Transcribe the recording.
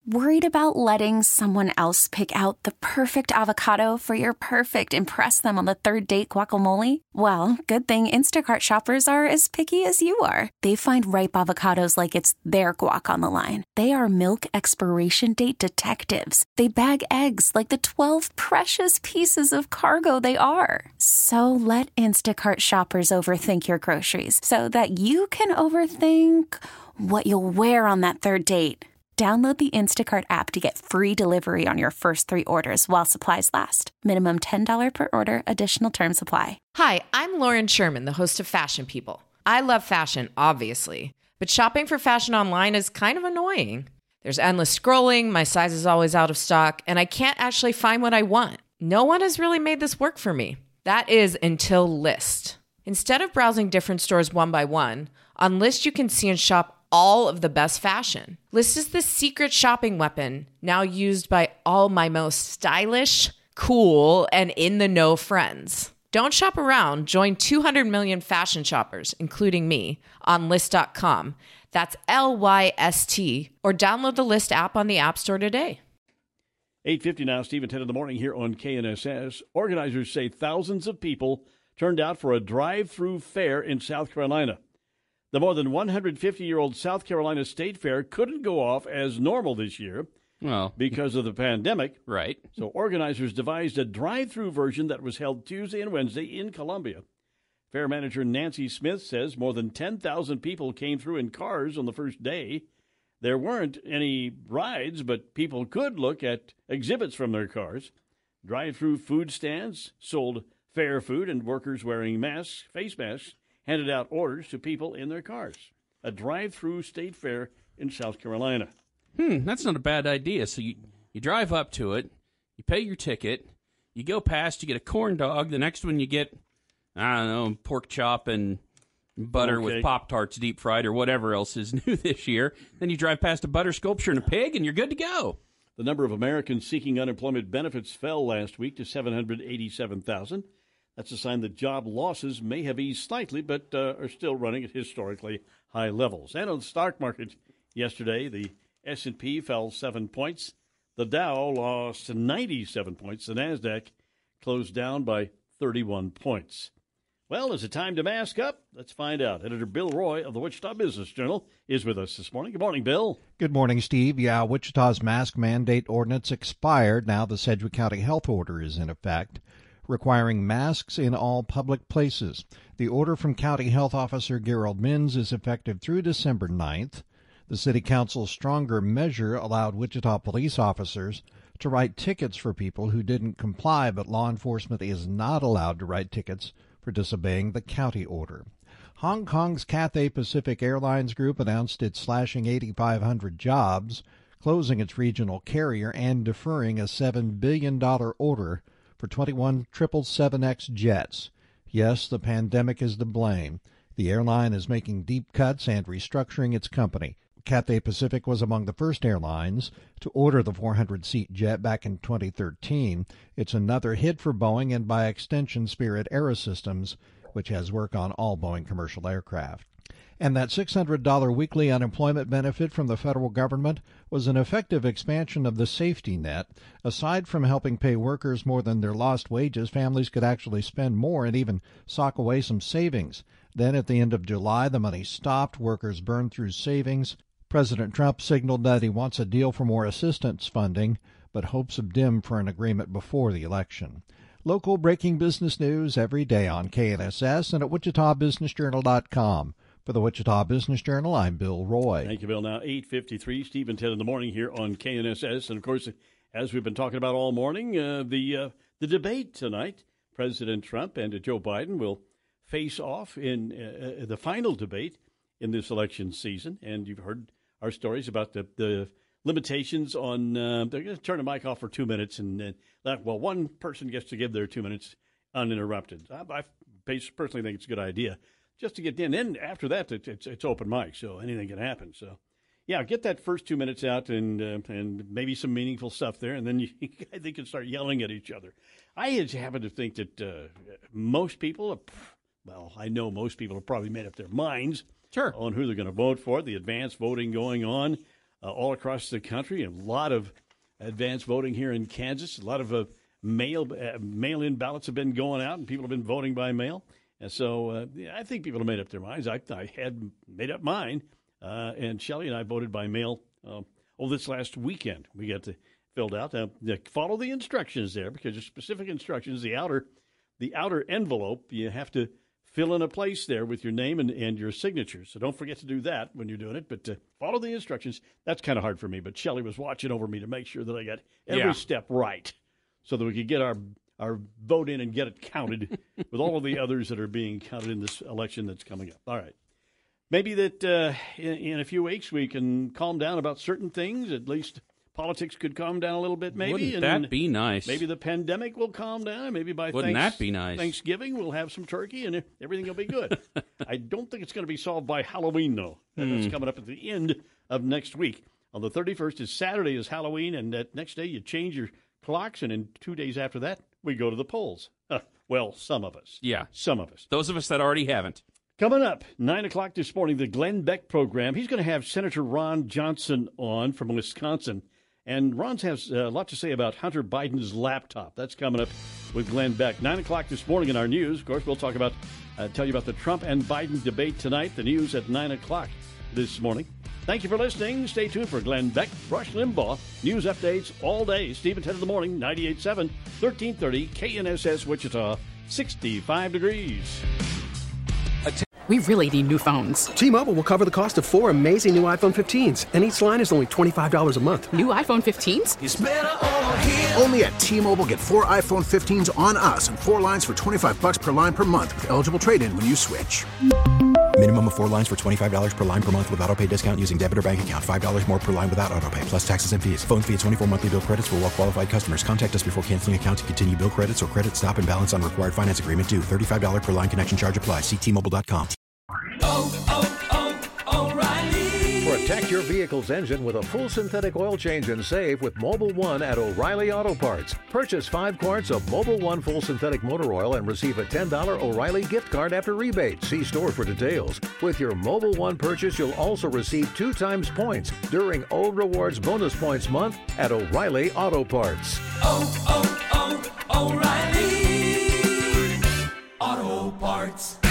Worried about letting someone else pick out the perfect avocado for your perfect impress them on the third date guacamole? Well, good thing Instacart shoppers are as picky as you are. They find ripe avocados like it's their guac on the line. They are milk expiration date detectives. They bag eggs like the 12 precious pieces of cargo they are. So let Instacart shoppers overthink your groceries so that you can overthink what you'll wear on that third date. Download the Instacart app to get free delivery on your first 3 orders while supplies last. Minimum $10 per order. Additional terms apply. Hi, I'm Lauren Sherman, the host of Fashion People. I love fashion, obviously, but shopping for fashion online is kind of annoying. There's endless scrolling, my size is always out of stock, and I can't actually find what I want. No one has really made this work for me. That is until Lyst. Instead of browsing different stores one by one, on Lyst you can see and shop all of the best fashion. Lyst is the secret shopping weapon now used by all my most stylish, cool, and in-the-know friends. Don't shop around. Join 200 million fashion shoppers, including me, on Lyst.com. That's Lyst, or download the Lyst app on the App Store today. 8:50 now, Steve and 10 in the morning here on KNSS. Organizers say thousands of people turned out for a drive-through fair in South Carolina. The more than 150-year-old South Carolina State Fair couldn't go off as normal this year because of the pandemic. Right. So organizers devised a drive-through version that was held Tuesday and Wednesday in Columbia. Fair manager Nancy Smith says more than 10,000 people came through in cars on the first day. There weren't any rides, but people could look at exhibits from their cars. Drive-through food stands sold fair food, and workers wearing masks, face masks, handed out orders to people in their cars. A drive-through state fair in South Carolina. That's not a bad idea. So you drive up to it, you pay your ticket, you go past, you get a corn dog. The next one you get, I don't know, pork chop and butter with Pop-Tarts deep fried or whatever else is new this year. Then you drive past a butter sculpture and a pig, and you're good to go. The number of Americans seeking unemployment benefits fell last week to 787,000. That's a sign that job losses may have eased slightly, but are still running at historically high levels. And on the stock market yesterday, the S&P fell 7 points. The Dow lost 97 points. The NASDAQ closed down by 31 points. Well, is it time to mask up? Let's find out. Editor Bill Roy of the Wichita Business Journal is with us this morning. Good morning, Bill. Good morning, Steve. Yeah, Wichita's mask mandate ordinance expired. Now the Sedgwick County Health Order is in effect, requiring masks in all public places. The order from County Health Officer Gerald Minns is effective through December 9th. The City Council's stronger measure allowed Wichita police officers to write tickets for people who didn't comply, but law enforcement is not allowed to write tickets for disobeying the county order. Hong Kong's Cathay Pacific Airlines Group announced it's slashing 8,500 jobs, closing its regional carrier, and deferring a $7 billion order for 21 777X jets. Yes, the pandemic is to blame. The airline is making deep cuts and restructuring its company. Cathay Pacific was among the first airlines to order the 400-seat jet back in 2013. It's another hit for Boeing and, by extension, Spirit Aerosystems, which has work on all Boeing commercial aircraft. And that $600 weekly unemployment benefit from the federal government was an effective expansion of the safety net. Aside from helping pay workers more than their lost wages, families could actually spend more and even sock away some savings. Then at the end of July, the money stopped. Workers burned through savings. President Trump signaled that he wants a deal for more assistance funding, but hopes are dim for an agreement before the election. Local breaking business news every day on KNSS and at WichitaBusinessJournal.com. For the Wichita Business Journal, I'm Bill Roy. Thank you, Bill. Now, 8:53, Steve and 10 in the morning here on KNSS. And, of course, as we've been talking about all morning, the debate tonight, President Trump and Joe Biden will face off in the final debate in this election season. And you've heard our stories about the limitations on they're going to turn the mic off for 2 minutes. And, one person gets to give their 2 minutes uninterrupted. I personally think it's a good idea. Just to get in. Then after that, it's open mic, so anything can happen. So, yeah, get that first 2 minutes out and maybe some meaningful stuff there, and then they can start yelling at each other. I happen to think that most people, I know most people have probably made up their minds on who they're going to vote for. The advanced voting going on. all across the country. A lot of advanced voting here in Kansas. A lot of mail-in ballots have been going out, and people have been voting by mail. And so I think people have made up their minds. I had made up mine, and Shelley and I voted by mail this last weekend. We got to filled out. Follow the instructions there, because there's specific instructions. The outer envelope, you have to fill in a place there with your name and your signature. So don't forget to do that when you're doing it. But follow the instructions. That's kind of hard for me. But Shelley was watching over me to make sure that I got every step right, so that we could get our vote in and get it counted with all of the others that are being counted in this election that's coming up. All right. Maybe that in a few weeks we can calm down about certain things. At least politics could calm down a little bit, maybe. Wouldn't that be nice? Maybe the pandemic will calm down. Maybe by that be nice? Thanksgiving we'll have some turkey and everything will be good. I don't think it's going to be solved by Halloween, though. That's coming up at the end of next week. On the 31st is Saturday is Halloween, and that next day you change your clocks, and in 2 days after that we go to the polls. Well, some of us. Yeah. Some of us. Those of us that already haven't. Coming up, 9 o'clock this morning, the Glenn Beck program. He's going to have Senator Ron Johnson on from Wisconsin. And Ron has a lot to say about Hunter Biden's laptop. That's coming up with Glenn Beck. 9 o'clock this morning in our news. Of course, we'll tell you about the Trump and Biden debate tonight. The news at 9 o'clock this morning. Thank you for listening. Stay tuned for Glenn Beck, Rush Limbaugh. News updates all day. Steve and Ted in the morning, 98.7, 1330, KNSS Wichita, 65 degrees. We really need new phones. T-Mobile will cover the cost of 4 amazing new iPhone 15s, and each line is only $25 a month. New iPhone 15s? It's better over here. Only at T-Mobile, get 4 iPhone 15s on us and 4 lines for $25 per line per month with eligible trade-in when you switch. Minimum of 4 lines for $25 per line per month with autopay discount using debit or bank account. $5 more per line without autopay, plus taxes and fees. Phone fee at 24 monthly bill credits for well-qualified customers. Contact us before canceling account to continue bill credits or credit stop and balance on required finance agreement due. $35 per line connection charge applies. See T-Mobile.com. O'Reilly. Protect your vehicle's engine with a full synthetic oil change and save with Mobil 1 at O'Reilly Auto Parts. Purchase 5 quarts of Mobil 1 full synthetic motor oil and receive a $10 O'Reilly gift card after rebate. See store for details. With your Mobil 1 purchase, you'll also receive 2 times points during Old Rewards Bonus Points Month at O'Reilly Auto Parts. O'Reilly Auto Parts.